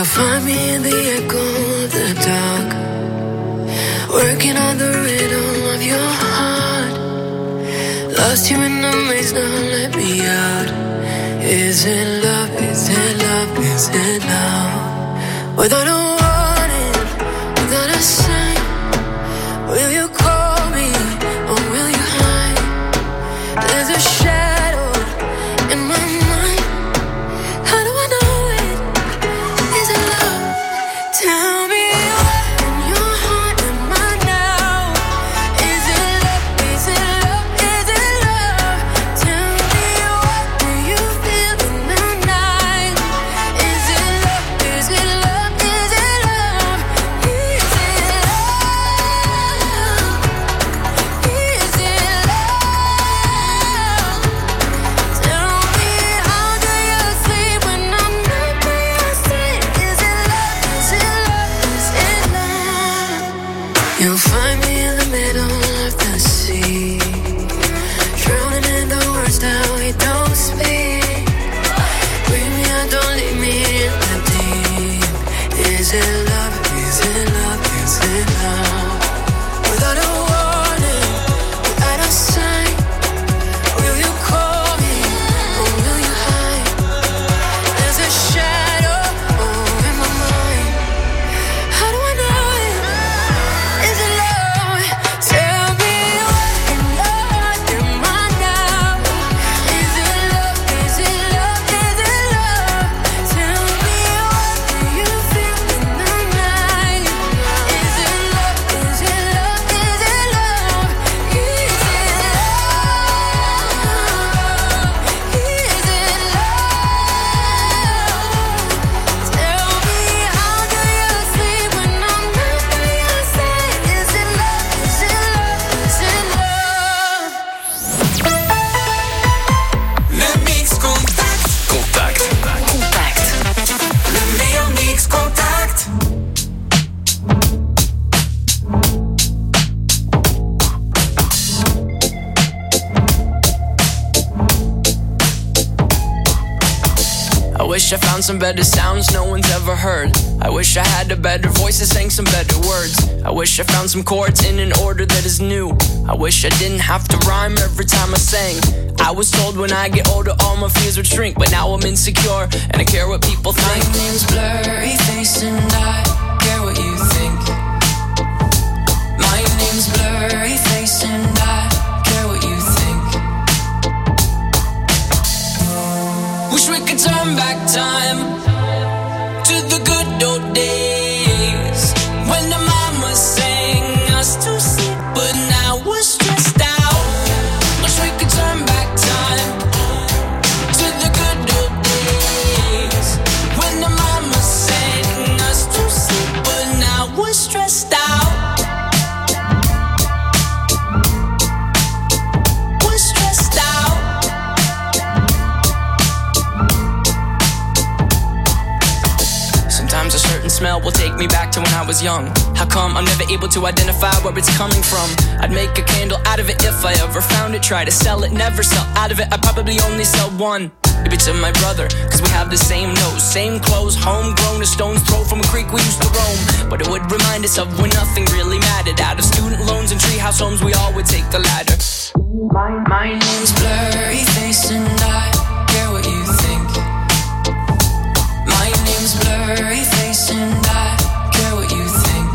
find me in the echo of the dark, working on the rhythm of your heart. Lost you in the maze, now let me out. Is it love, is it love, is it love? Without a warning, without a sign, will you call me or will you hide? There's a shadow in my mind. How do I know it? Is it love? Tell me what in your heart am I now? Is it love? Is it love? Is it love? Tell me what do you feel in the night? Is it love? Is it love? Is it love? Is it love? Is it love? Tell me how do you sleep when I'm not by your side? Is it love? Is it love? Is it love? You'll find me in the middle of the sea, drowning in the words that we don't speak. Bring me out, don't leave me in the deep. Is it love? Is it love? Is it love? Without a warning, without a sign, will you call me or will you hide? There's a shadow over my mind. How do I know it? Is it love? Tell me what in your heart am I now? Is it love? Is it love? Is it love? Tell me what do you feel in the night? Is it love? Is it love? Is it love? Is it love? Is it love? Tell me how do you sleep when I'm not by your side? Is it love? Is it love? Is it love? Le Mix Contact. Contact. Le meilleur Mix Contact. I wish I found some better sounds no one's ever heard. I wish I had a better voice that sang some better words. I wish I found some chords in an order that is new. I wish I didn't have to rhyme every time I sang. I was told when I get older all my fears would shrink, but now I'm insecure and I care what people think. My name's Blurry Face and I care what you think. My name's Blurry Face and I care what you think. Wish we could turn back time to the good old days when the mama sang us to sleep, but now we're stressed out. Wish we could turn back time to the good old days when the mama sang us to sleep, but now we're stressed out. We're stressed out. Sometimes a certain smell will take me back to when I was young. How come I'm never able to identify where it's coming from? I'd make a candle out of it if I ever found it. Try to sell it, never sell out of it. I'd probably only sell one. Maybe to my brother, cause we have the same nose, same clothes, homegrown, a stone's throw from a creek we used to roam. But it would remind us of when nothing really mattered. Out of student loans and treehouse homes, we all would take the ladder. My name's Blurry Face and I care what you think. My name's Blurry Face and I care what you think.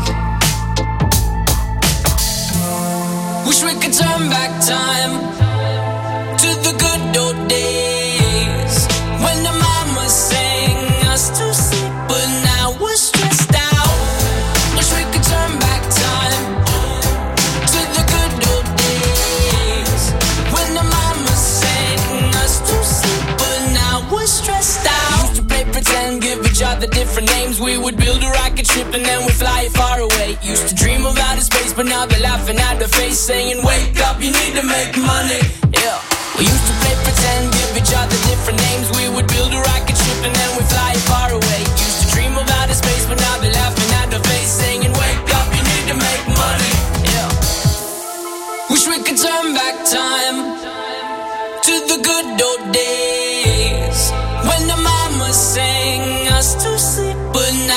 Wish we could turn back time to the good old days when the mama sang us to sleep, but now we're stressed out. Wish we could turn back time to the good old days when the mama sang us to sleep, but now we're stressed out. Used to play pretend, give each other different names. We would build a rocket ship and then we'd fly it far away. Used to dream of outer space, but now they're laughing at the face, saying, wake up, you need to make money. Yeah. We used to play pretend, give each other different names. We would build a rocket ship and then we'd fly it far away. Used to dream of outer space, but now they're laughing at the face, saying, wake up, you need to make money. Yeah. Wish we could turn back time to the good old days when the mama sang us to sleep, but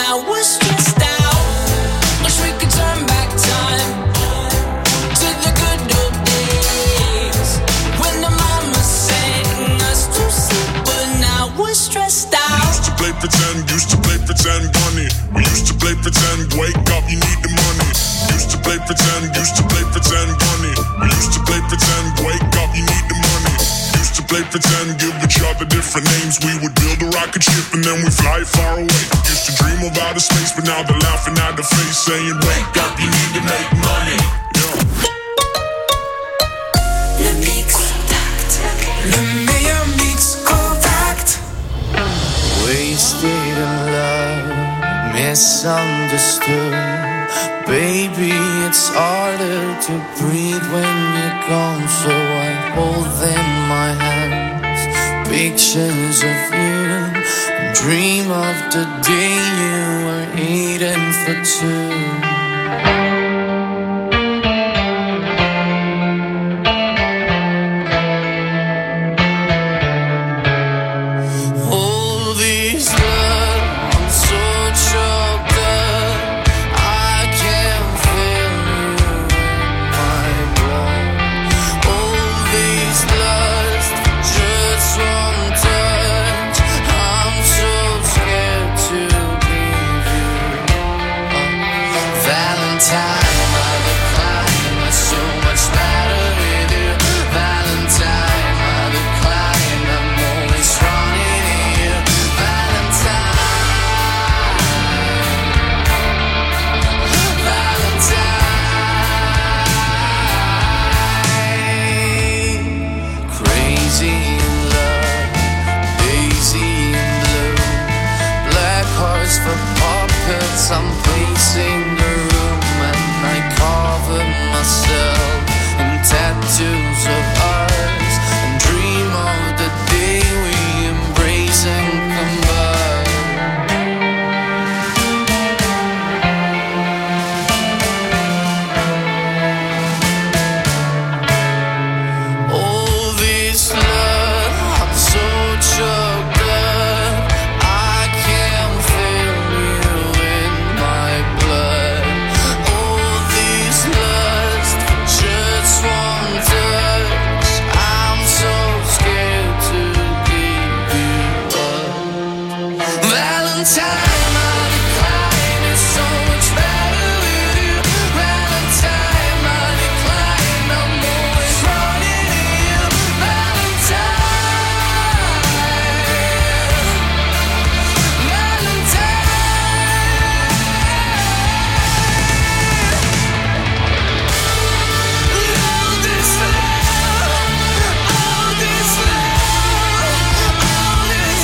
pretend, wake up, you need the money. Used to play pretend, bunny. We used to play pretend, wake up, you need the money. Used to play pretend, give each other different names. We would build a rocket ship and then we fly far away. Used to dream of outer space, but now they're laughing at the face, saying, wake up, you need to make money. Le Mix Contact. Le meilleur Mix Contact. Wasted in love, misunderstood. Baby, it's harder to breathe when you're gone, so I hold in my hands pictures of you. Dream of the day you were eating for two. I'm pacing the room and I cover myself in tattoos of ours and dream of the day we embrace and combine. All this love, I'm so choked up, I can't feel you in my blood. All this lust, just one touch, I'm so scared to give you up. Valentine, my decline is so much better with you. Valentine, my decline, I'm always running to you. Valentine, all this love, all this love, all this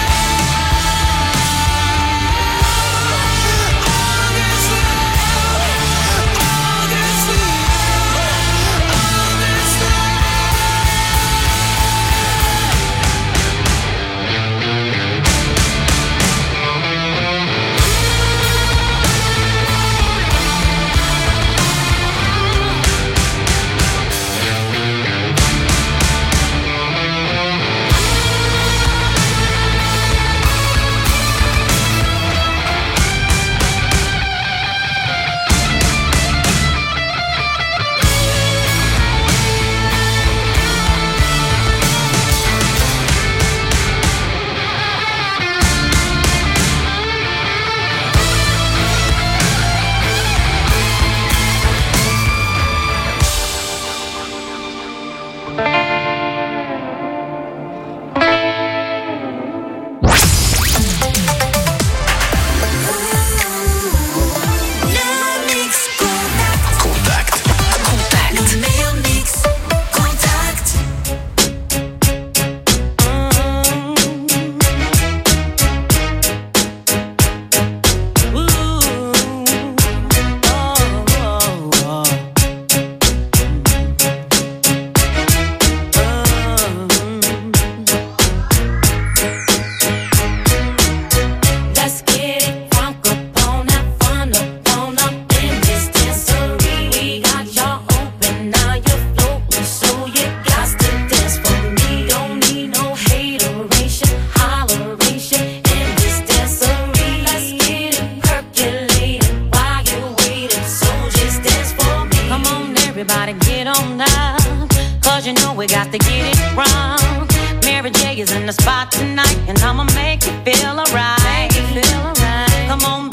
we got to get it wrong. Mary J is in the spot tonight, and I'ma make you feel alright. Come on, baby, just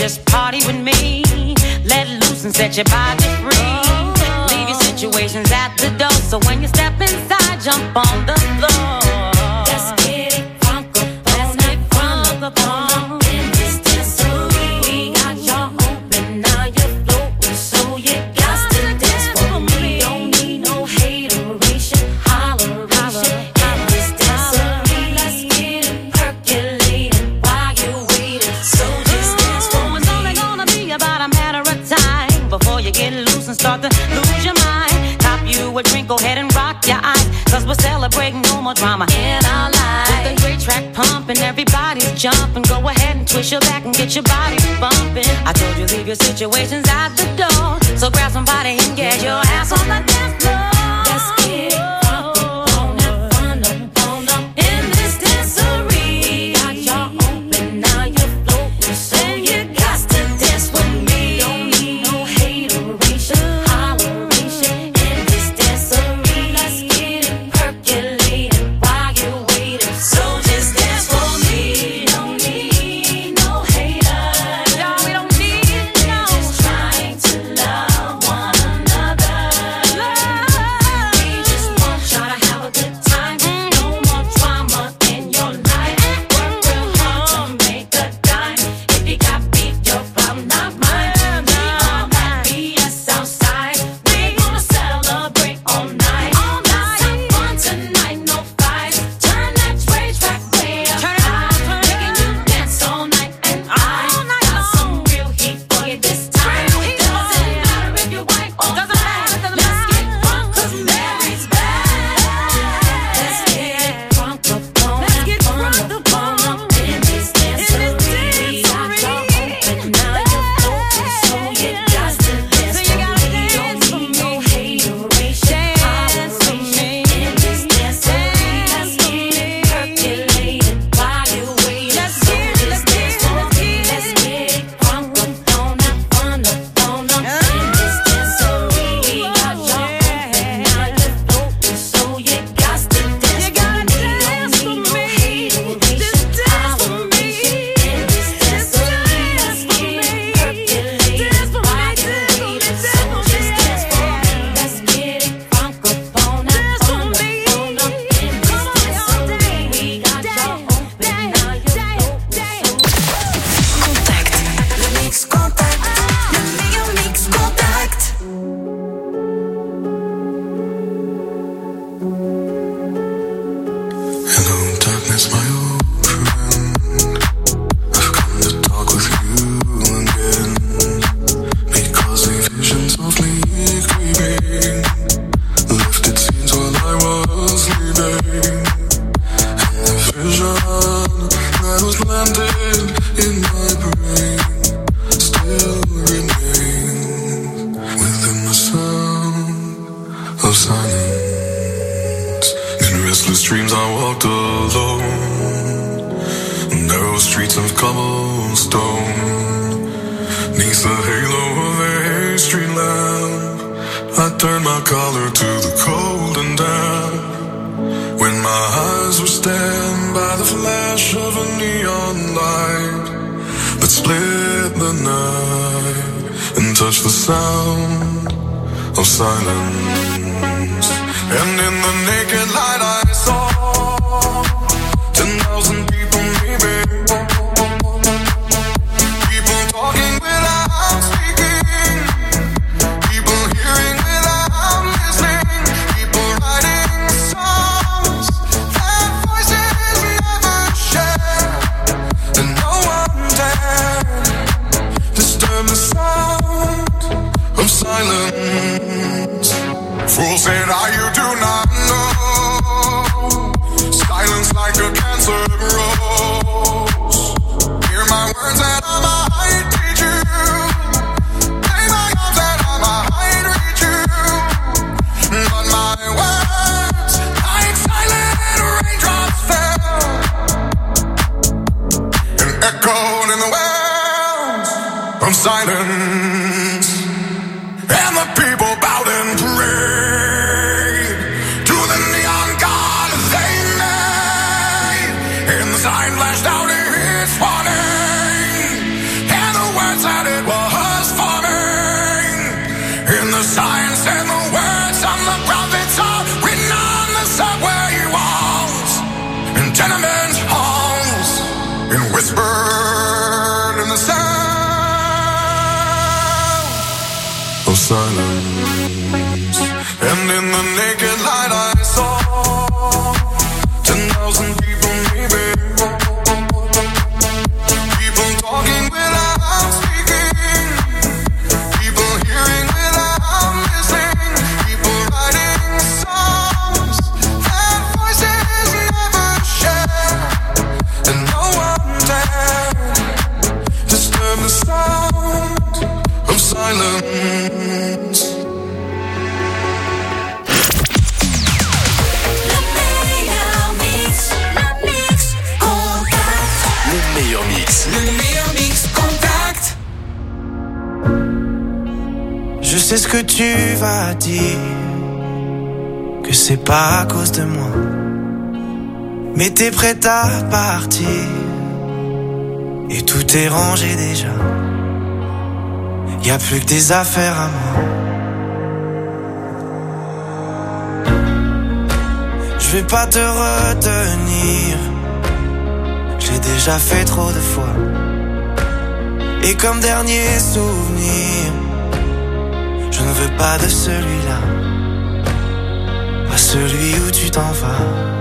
just party with me. Let loose and set your body free. Leave your situations at the door, so when you step inside, jump on the floor. Let's get it crunk up, let's get crunk up on in this dancery. We got y'all open, now you're floating, so you got to dance for me. Don't need no hateration, holleration in this dancery. Let's get it percolating while you're waiting, so just dance for me. It's only gonna be about a matter of time before you get loose and start to lose your mind. Cop you a drink, go ahead and rock your eyes, 'cause we're celebrating no more drama in our lives. With a great track pumping, everybody's jumping. Go ahead and twist your back and get your body bumping. I told you leave your situations at the door, so grab somebody and get your ass on the dance floor. Let's get it crunk up, on that fun up in this dancery. Got y'all open, now you're floating, so you got to dance with me. Don't need no hateration, holleration in this dancery. Let's get it percolating while you're waiting, so just dance for me. Don't need no haters, No, we don't need no. just trying to love one another. We just want y'all to have a good time. No more drama in your life. Work real hard to make a dime. If you got beef, your problem, not mine. We all that BS outside. We gonna celebrate all night. Let's have fun tonight, no fights. Turn that trash back way up high. Making you dance all night, and I got some real heat for you this time. Doesn't matter if you're white or black. Let's get crunk 'cause Mary's back. Let's get crunk up on Let's get that crunk fun up on in this dancery. Got y'all open, now you're floating, so you got to dance for me. Don't need no hateration, holleration in this dancery. Let's get it percolating while you're waiting, so just dance for me. Let's get it crunk up on that fun in this dancery. Got y'all open, now you're floating, so you got to dance for me. Don't need no hateration, holleration in this dancery. Let's get it percolating while you're waiting, so just dance for me. Let's get it crunk up on that fun in this dancery. We got y'all open, now you're floating, so Contact, le mix contact, le meilleur mix contact. Hello, darkness, my old friend. I've come to talk with you again, because the vision softly creeping lifted scenes while I was sleeping, and the vision that was landed in my brain still remains within the sound of silence. In restless dreams I walked alone, narrow streets of cobblestone, neath the halo of a street lamp. I turned my collar to the cold and damp, when my eyes were stabbed by the flash of a neon light that split the night and touched the sound of silence. And in the naked light I saw 10,000 people, maybe. People talking without speaking, people hearing without listening, people writing songs that voices never share, and no one dared disturb the sound of silence. Fool said I, you do not know. Silence like a cancer grows. Hear my words and I might teach you. Lay my arms and I might reach you. But my words, like silent raindrops, fell and echoed in the wells of silence. And the people bowed and prayed to the neon god they made. And the sign flashed out its warning, and the words and whispered in the sound of silence. And in the naked light I saw 10,000 people, maybe. People talking without speaking, people hearing without listening, people writing songs that voices never share, and no one dared disturb the sound of silence. Le meilleur mix contact. Je sais ce que tu vas dire, que c'est pas à cause de moi, mais t'es prête à partir et tout est rangé déjà. Y'a plus que des affaires à moi. Je vais pas te retenir, j'ai déjà fait trop de fois. Et comme dernier souvenir, je ne veux pas de celui-là, pas celui où tu t'en vas.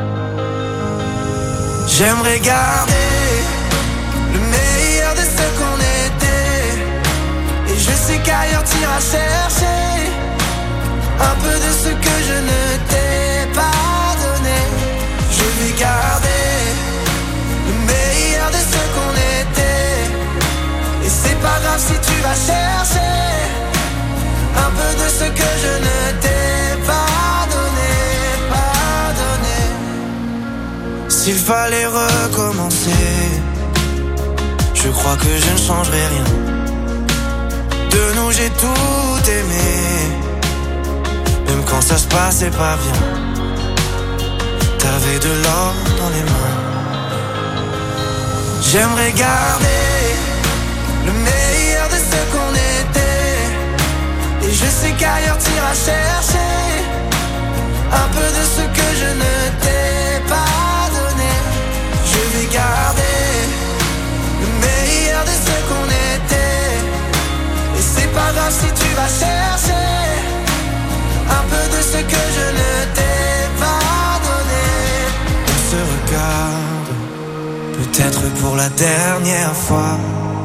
J'aimerais garder le meilleur de ce qu'on était, et je sais qu'ailleurs t'iras chercher un peu de ce que je ne t'ai pas donné. Je vais garder le meilleur de ce qu'on était, et c'est pas grave si tu vas chercher un peu de ce que je ne t'ai pas donné, pas donné. S'il fallait recommencer, je crois que je ne changerai rien. De nous j'ai tout aimé, même quand ça se passait pas bien. T'avais de l'or dans les mains. J'aimerais garder le meilleur de ce qu'on était, et je sais qu'ailleurs t'iras chercher un peu de ce que je ne t'ai pas donné. Je vais garder le meilleur de ce qu'on était, et c'est pas grave si tu vas chercher un peu de ce que je ne t'ai pas donné. On se regarde, peut-être pour la dernière fois,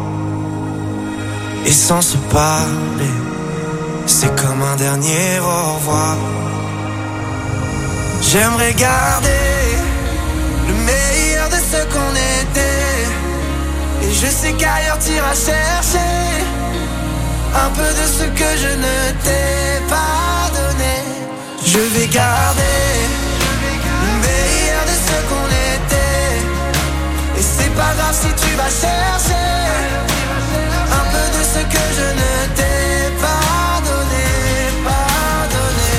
et sans se parler, c'est comme un dernier au revoir. J'aimerais garder le meilleur de ce qu'on était, et je sais qu'ailleurs t'iras chercher un peu de ce que je ne t'ai pas donné. Je vais garder le meilleur de ce qu'on était, et c'est pas grave si tu vas chercher un peu de ce que je ne t'ai pas donné, pas donné.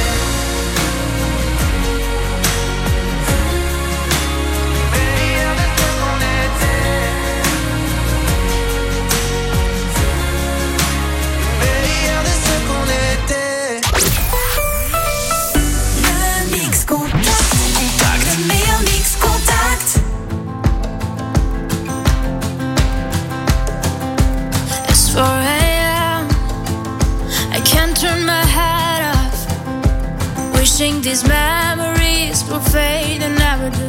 Meilleur de ce qu'on était, meilleur de ce qu'on était. Le mix contact. Le meilleur mix contact. It's 4 a.m. I can't turn my head off, wishing these memories will fade and never do.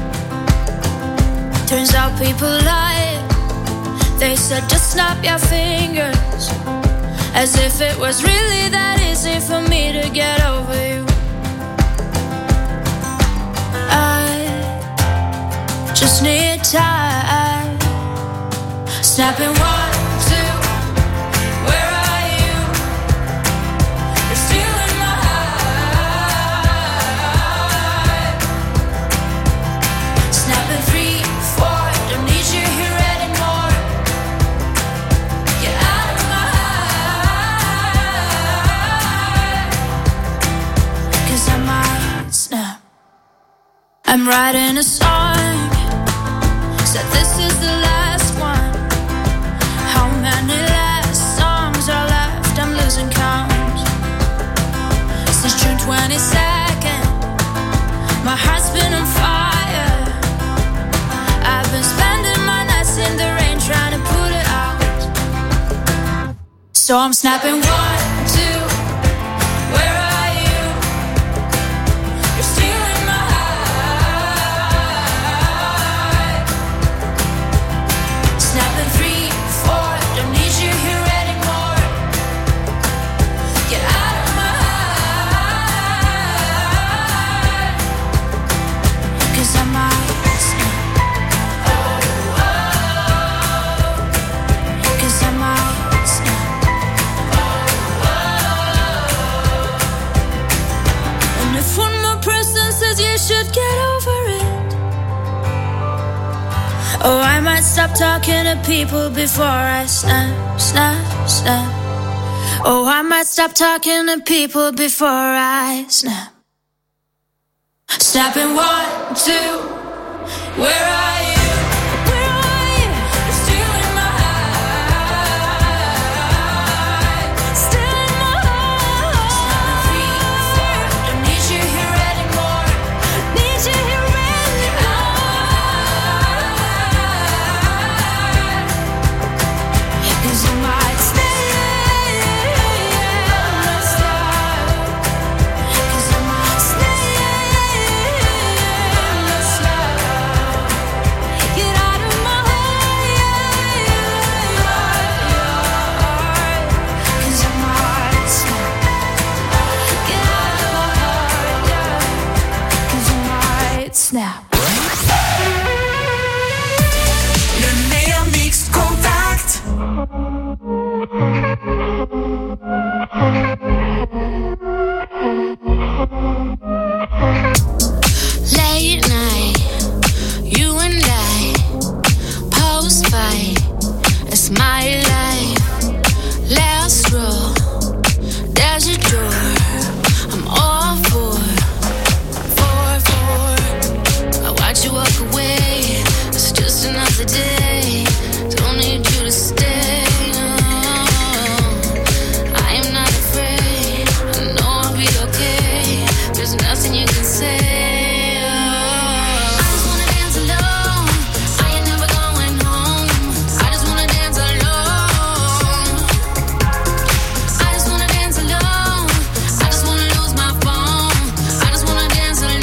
Turns out people lie. They said just snap your fingers, as if it was really that easy for me to get over you. I just need time. Snapping 1, 2, where are you? You're still in my heart. Snapping 3, 4, don't need you here anymore. Get out of my heart, 'cause I might snap. I'm writing a song, said this is the last one. How many last songs are left? I'm losing count. Since June 22nd, my heart's been on fire. I've been spending my nights So I'm snapping 1, 2. Where are you? You're stealing my heart. Snapping 3, 4. Don't need you here anymore. Get out of my heart. 'Cause I might snap. Cause I might snap. And if one more person says you should get over it, oh, I might stop talking to people before I snap, snap, snap. Oh, I might stop talking to people before I snap. Snapping 1, 2. Where are you? Where are you? You're stealing my heart. Stealing my heart. Snapping 3, 4. Don't need you here anymore. Need you here anymore. 'Cause I might stay. Cause I might stay. Get out of my heart. 'Cause I might snap. Get out of my heart, yeah. 'Cause I might snap. Le meilleur mix contact. Late night, you and I, post-fight, it's my life. Last row, there's your door. I'm all for. I watch you walk away. It's just another day. Don't need you to stay. No. I am not afraid. I know I'll be okay. There's nothing you can say. I just wanna dance alone. I ain't never going home. I just wanna dance alone. I just wanna dance alone. I just wanna lose my phone. I just wanna dance alone.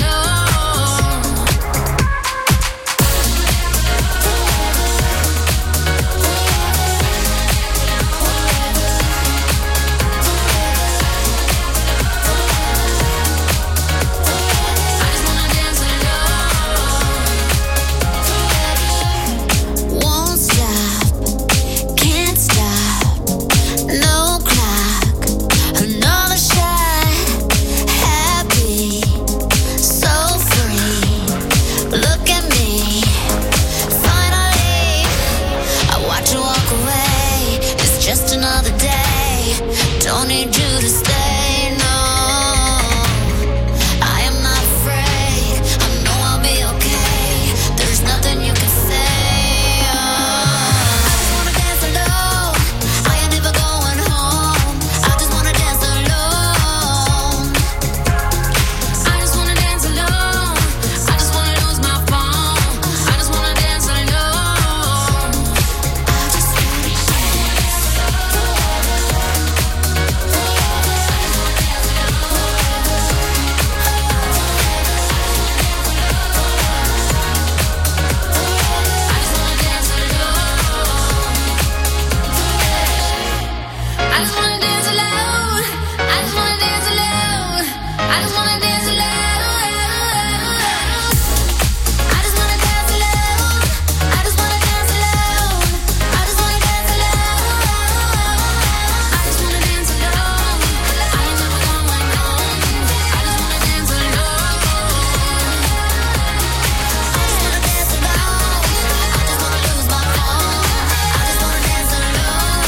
Won't stop, can't stop, no clock, another shot, happy, so free, look at me, finally, I watch you walk away, it's just another day, don't need you to stay, no, I am not afraid, I know I'll be okay, there's nothing you can say. I just wanna dance alone. I ain't never going home. I just wanna dance alone. I just wanna dance alone. I just wanna lose my phone. I just wanna dance alone. I just wanna dance I just wanna dance alone. I just wanna dance alone. I just wanna dance alone. I just wanna dance alone. I just wanna dance alone. I just wanna dance alone. I just wanna dance alone. I ain't never going home. I just wanna dance alone. I just wanna dance alone. I just wanna lose my phone. I just wanna dance alone.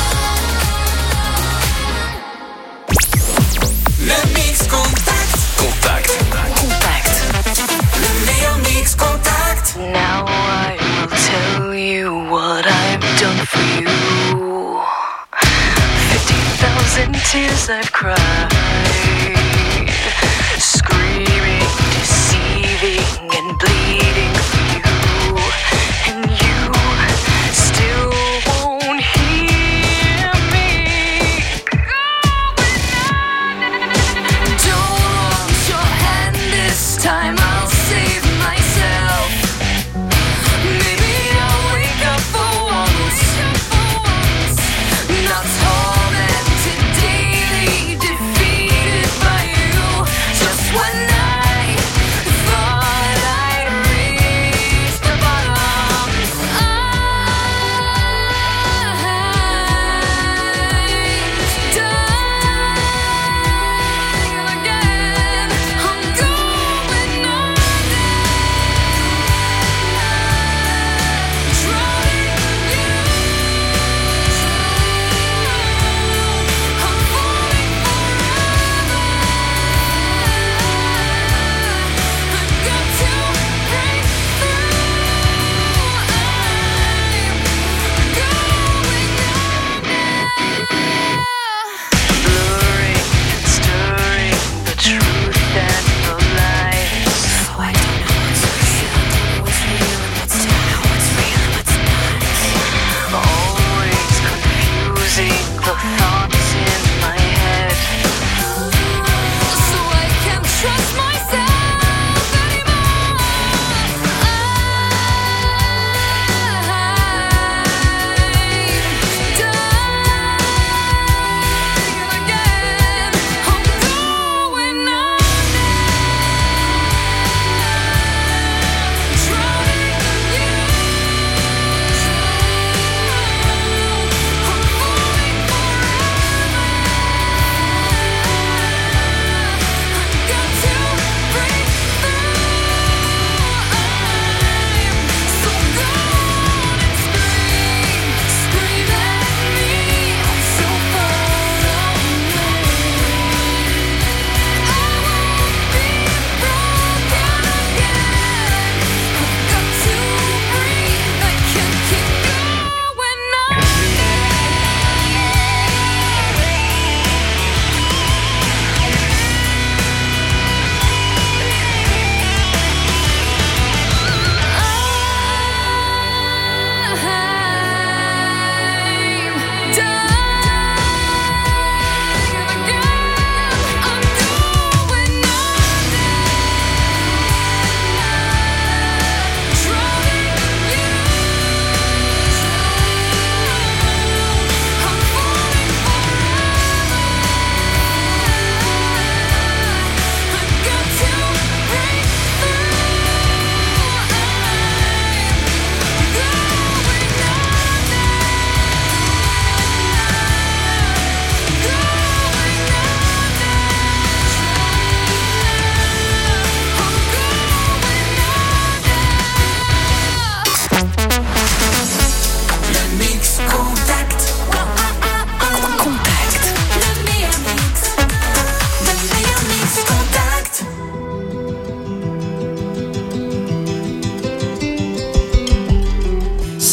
Le mix contact. Contact. Le meilleur mix contact. Now I will tell you what I've done for you. 50,000 tears I've cried, screaming, deceiving, and bleeding for you. And you still won't hear me.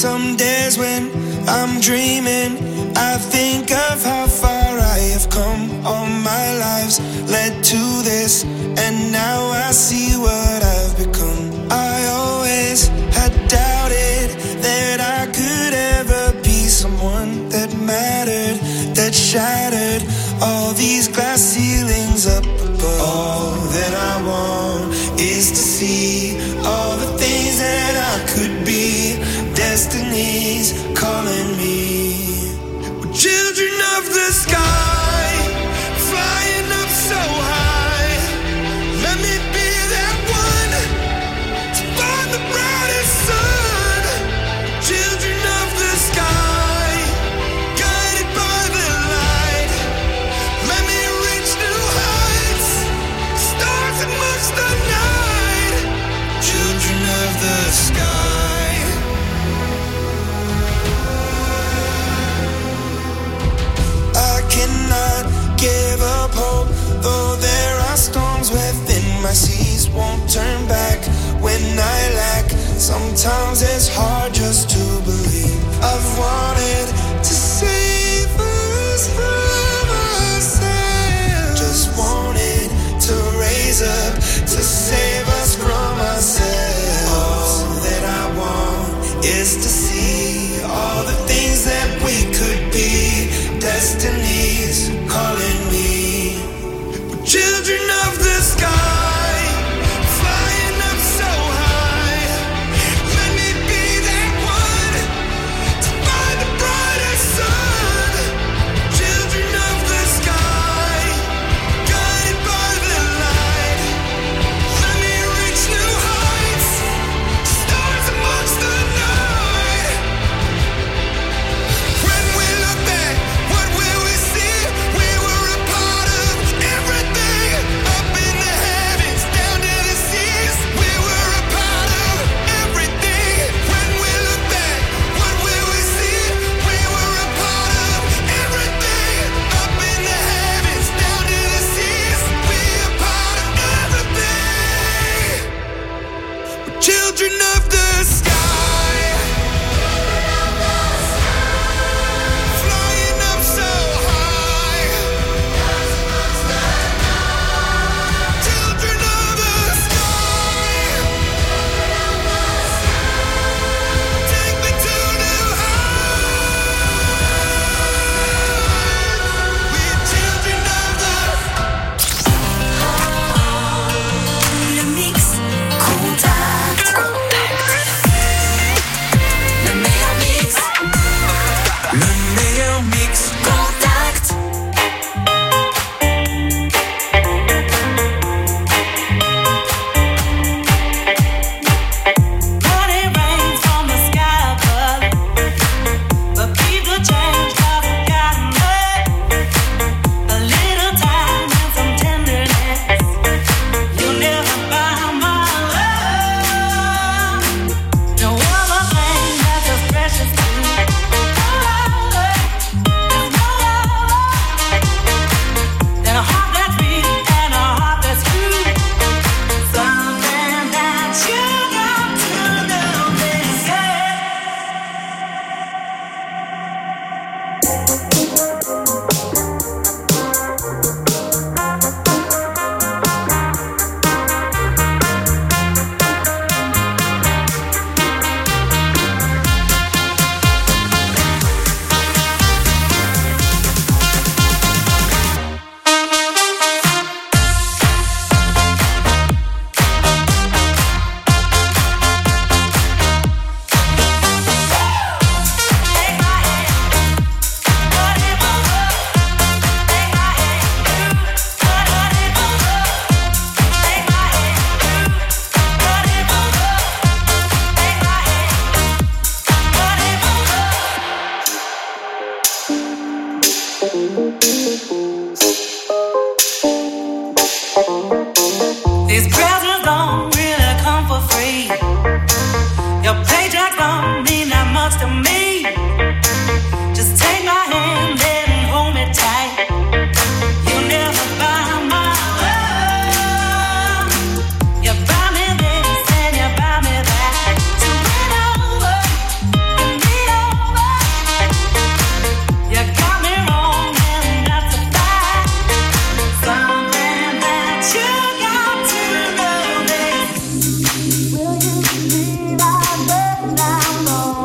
Some days when I'm dreaming, I think of how far I have come. All my lives led to this, and now I see what I've become. I always had doubted that I could ever be someone that mattered, that shattered all these glass ceilings up above. All that I want is to see all the things that I could be. Destiny's calling me. We're children of the sky, flying up so high. Let me be that one to find the brightest sun. Children of the sky, guided by the light. Let me reach new heights, stars amongst the night. Children of the sky. Cannot give up hope, though there are storms within my seas. Won't turn back when I lack. Sometimes it's hard just to believe. I've wanted to save us from ourselves. Just wanted to raise up to save us from ourselves. All that I want is to see all the things that we could be. Destiny's calling me. We're children of the sky, flying up so high. Let me be that one to find the brightest sun. Children of the sky, guided by the light. Let me reach new heights, stars amongst the night. When we look back, what will we see? We were a part of everything.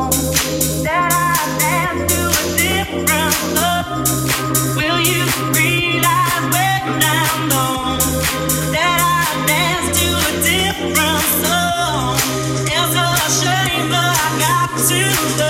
song that I dance to a different song. Will you realize when I'm gone that I dance to a different song? It's a shame, but I got to go.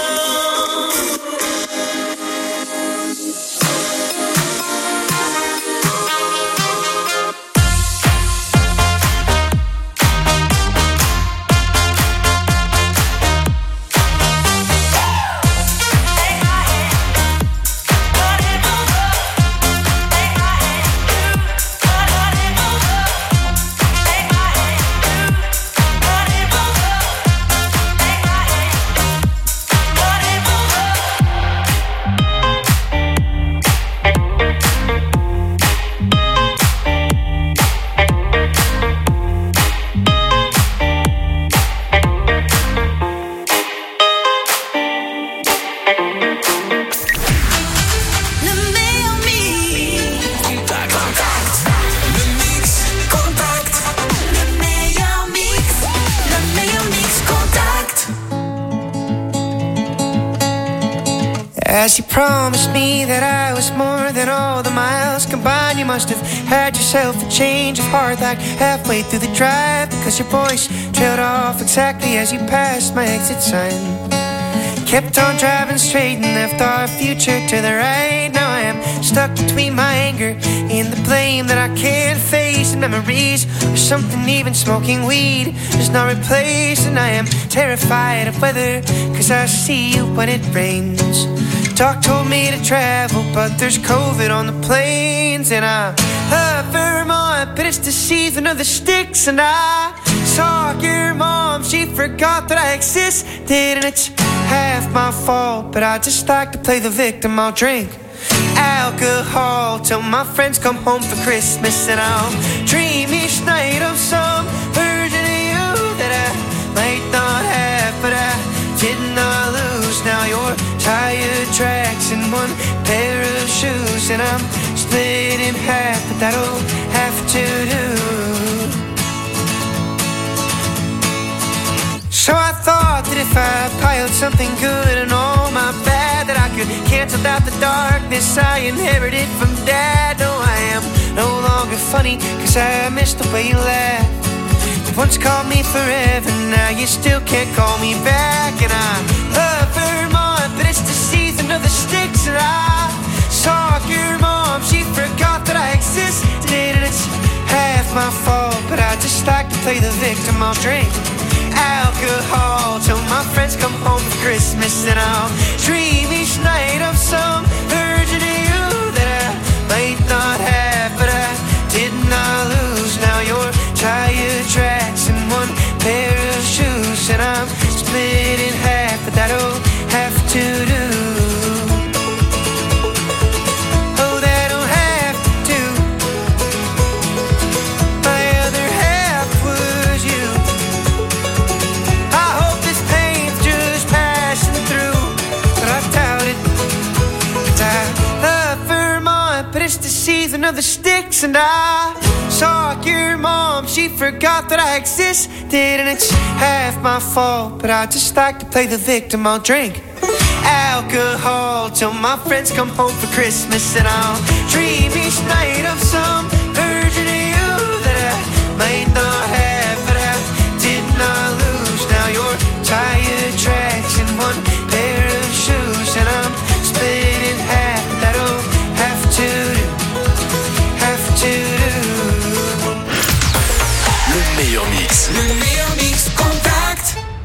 As you promised me that I was more than all the miles combined, you must have had yourself a change of heart like halfway through the drive, because your voice trailed off exactly as you passed my exit sign. Kept on driving straight and left our future to the right. Now I am stuck between my anger and the blame that I can't face, and memories of something even smoking weed does not replace. And I am terrified of weather, cause I see you when it rains. Doc told me to travel, but there's COVID on the planes. And I love Vermont, but it's the season of the sticks. And I saw your mom, she forgot that I existed. And it's half my fault, but I just like to play the victim. I'll drink alcohol till my friends come home for Christmas. And I'll dream each night of some version of you that I might not have, but I did not lose. Now you're tire tracks and one pair of shoes, and I'm split in half, but that'll have to do. So I thought that if I piled something good and all my bad, that I could cancel out the darkness I inherited from Dad. No, I am no longer funny, cause I miss the way you laugh. You once called me forever, now you still can't call me back. And I love Vermont, but it's the season of the sticks. And I saw your mom, she forgot that I existed. And it's half my fault, but I just like to play the victim. I'll drink alcohol till my friends come home for Christmas. And I'll dream each night of some version of you that I might not have, but I did not lose. Now you're tire tracks and one pair of shoes, and I'm split in half, but that'll have to do. Oh, that'll have to do. My other half was you. I hope this pain's just passing through, but I doubt it. 'Cause I love Vermont, but it's the season of the sticks. And I saw your mom, she forgot that I existed. And it's half my fault, but I just like to play the victim. I'll drink alcohol till my friends come home for Christmas. And I'll dream each night of some version of you that I might not have, but I did not lose. Now you're tire tracks and one pair of shoes, and I'm split in half. That'll have to do, have to do. Le meilleur mix. Le meilleur mix Contact.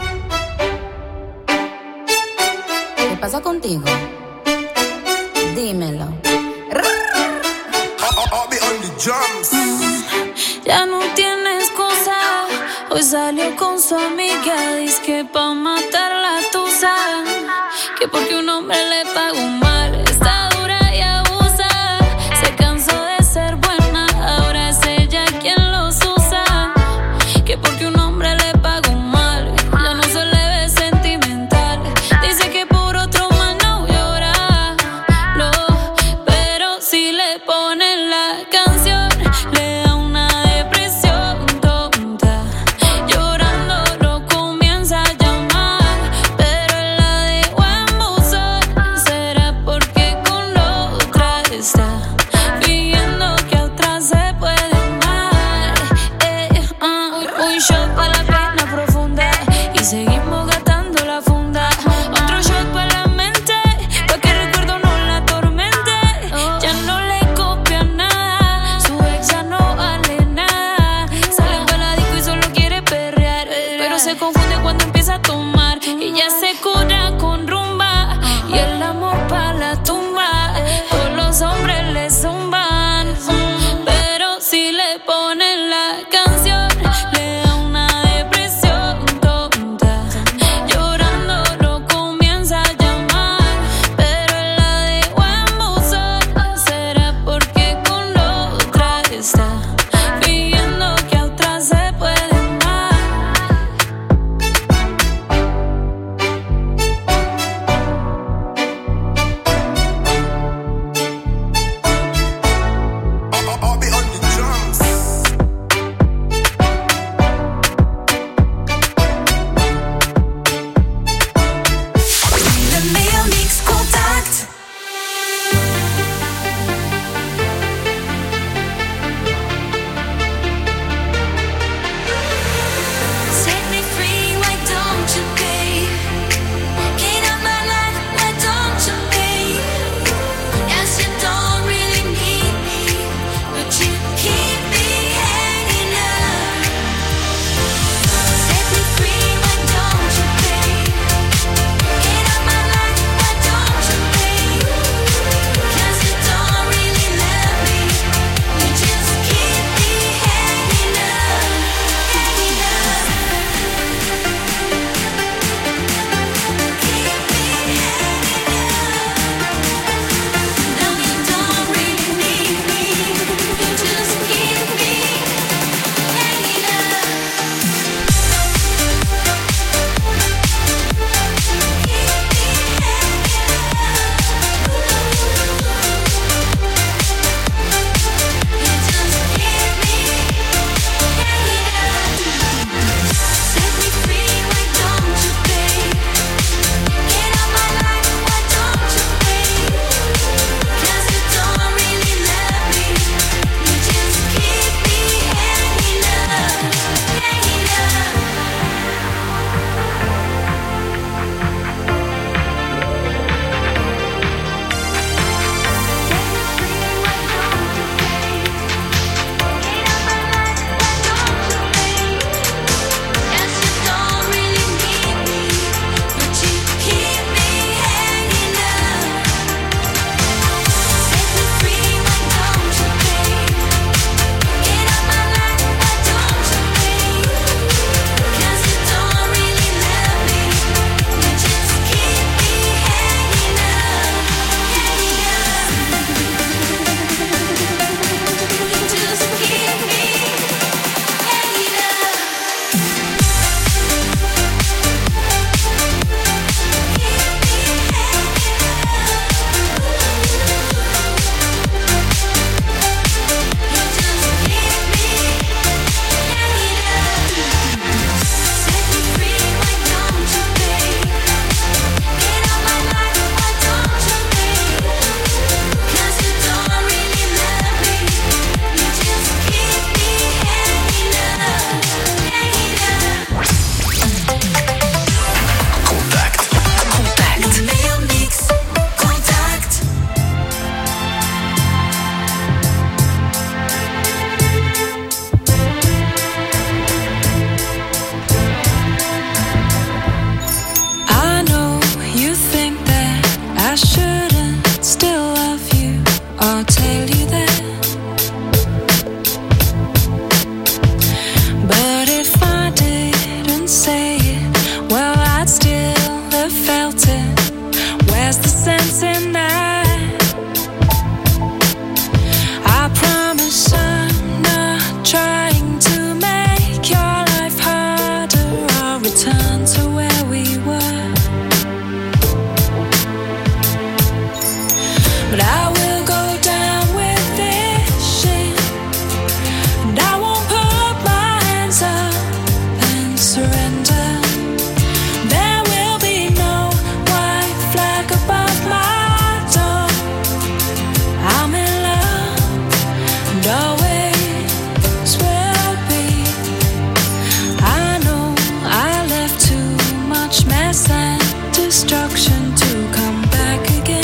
¿Qué pasa contigo? Dímelo. I'll be on the drums. Ya no tiene excusa. Hoy salió con su amiga, dice que pa' matar la tusa, que porque un hombre le pagó mal, está dura y abusa. Se cansó de ser buena, ahora es ella quien los usa, que porque un hombre le pagó mal, ya no se le ve sentimental. Dice que por otro más no llora, no, pero si le ponen la canción, le da una depresión tonta. Llorando lo comienza a llamar, pero has the sense in that. I promise I'm not trying to make your life harder. I'll return to where we were. But I will go down with this shit, and I won't put my hands up and surrender. There will be no white flag above my door. I'm in love and always will be. I know I left too much mess and destruction to come back again.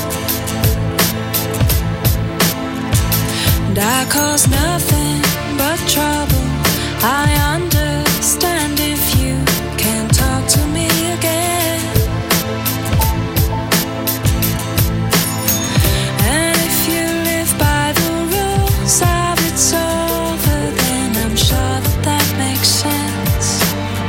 And I cause nothing but trouble. I understand if you can't talk to me again. And if you live by the rules of it's over, then I'm sure that that makes sense.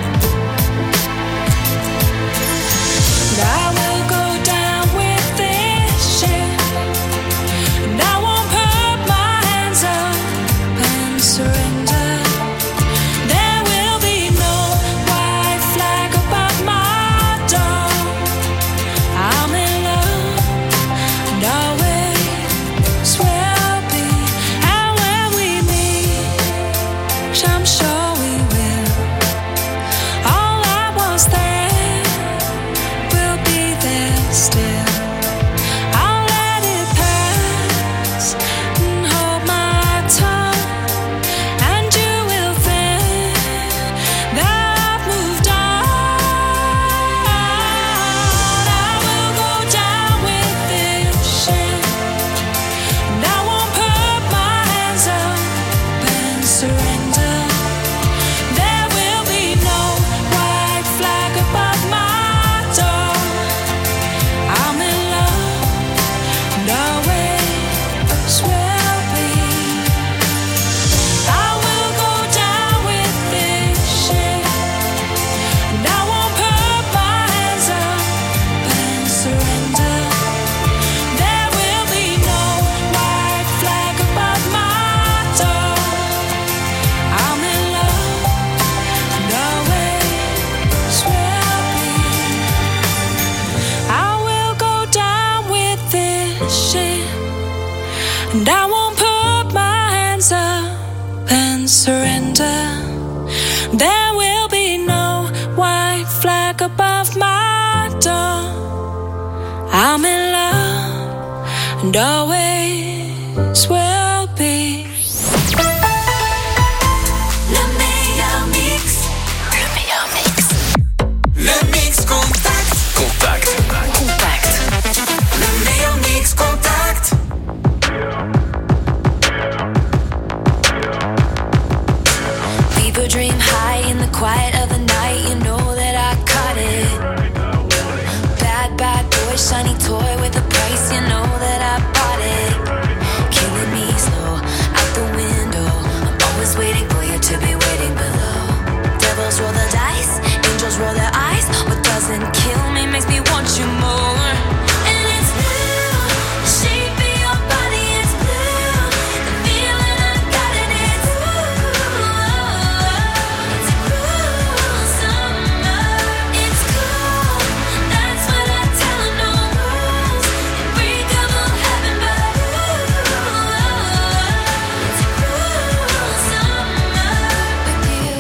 And I will go down with this shit, and I won't put my hands up and surrender. There will be no white flag above my door. I'm in love and always will be. And when we meet, which I'm sure we will, all that was there will be there still. I'll let it pass and hold my tongue, and you will think that I've moved on. I will go down with this shit, and I won't put my hands up and surrender. There will be no white flag above my door. I'm in love and always will be. I will go down with this shit, and I won't put my hands up and surrender. There will be no white flag above my door. I'm in love and always will be. I will go down with this shit, and I won't put my hands up and surrender. There will be no white flag above my door. I'm in love and always will be. Le meilleur mix. Le meilleur mix. Le mix contact. Contact. Le meilleur mix contact. People dream high in the quiet of the night. You know that I caught it. Bad, bad boy, shiny toy with a price. You know that I bought it. Killing me slow out the window. I'm always waiting for you to be waiting below. Devils roll the dice, angels roll their eyes. What doesn't kill me makes me want you more. And it's blue, the shape of your body is blue. The feeling I got in it's it's a cruel summer. It's cool, that's what I tell 'em, no rules. Unbreakable heaven, but it's a cruel summer with you.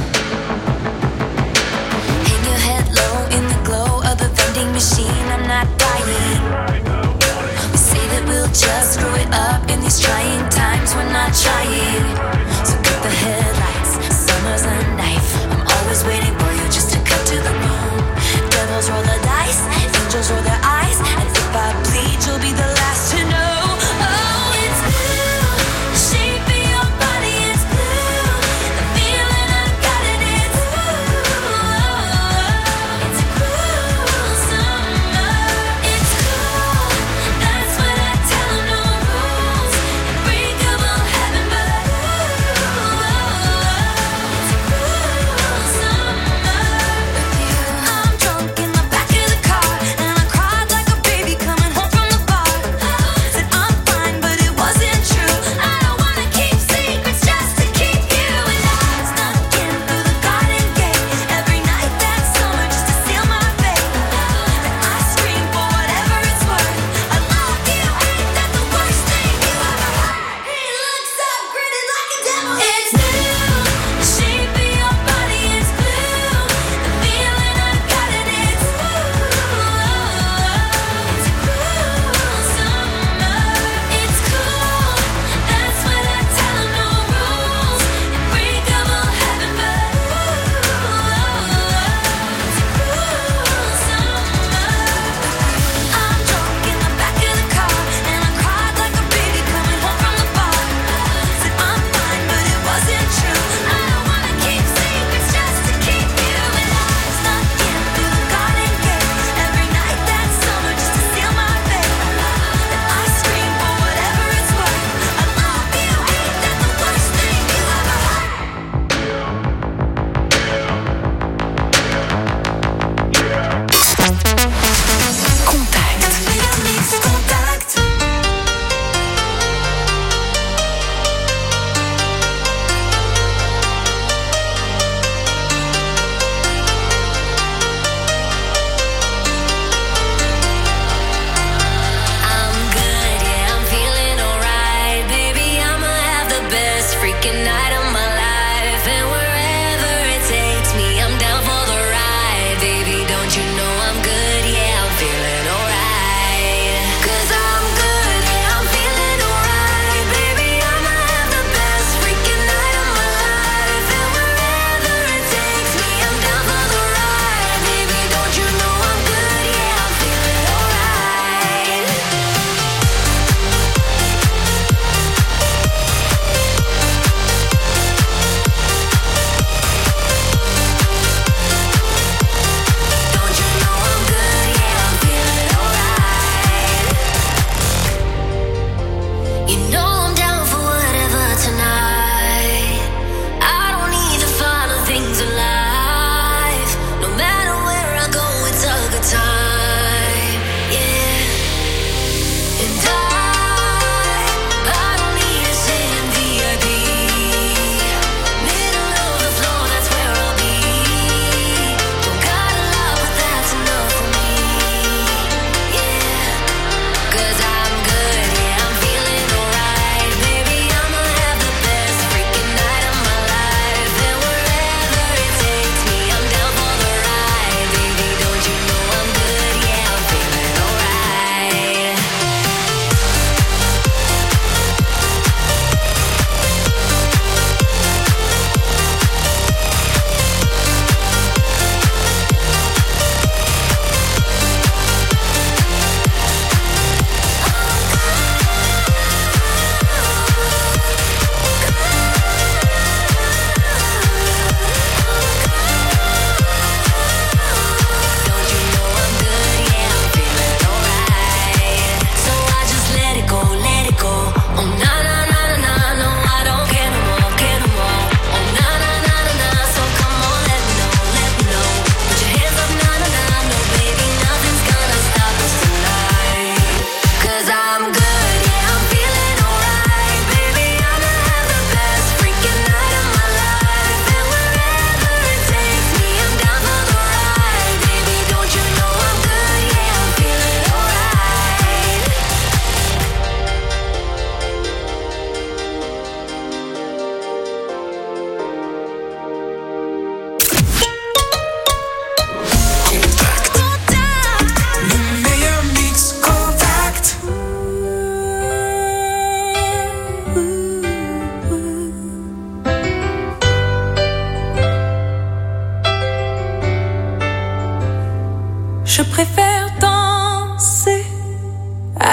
Hang your head low in the glow of the vending machine. I'm not dying. We say that we'll just screw it up in these trying times. We're not trying. So cut the headlights. Summer's a knife. I'm always waiting for you just to cut to the bone. Devils roll the dice, angels roll their eyes, and if I bleed, you'll be the last to know. Oh, it's blue, the shape of your body is blue. The feeling I got in it's it's a cruel summer. It's cool, that's what I tell 'em, no rules. Unbreakable heaven, but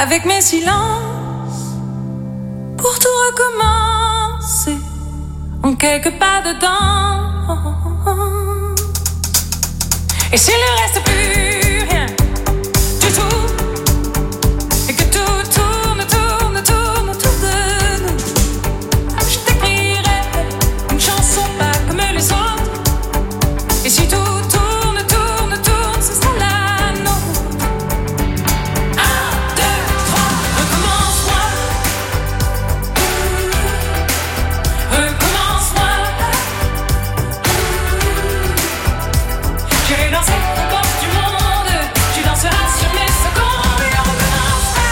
avec mes silences, pour tout recommencer en quelques pas dedans. Et s'il ne reste plus rien du tout, et que tout tourne, tourne, tourne autour de nous, je t'écrirai une chanson pas comme les autres. Et si tout tourne, tourne, tourne, ce sera la nôtre. 1, 2, 3, recommence-moi. Recommence-moi. J'irai danser aux portes du monde. Tu danseras sur mes secondes. Et on recommencera.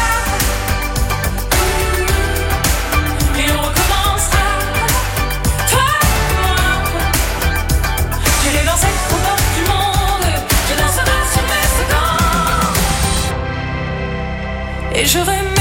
Et on recommencera. Toi et moi. J'irai danser aux portes du monde. Tu danseras sur mes secondes. Et j'aurai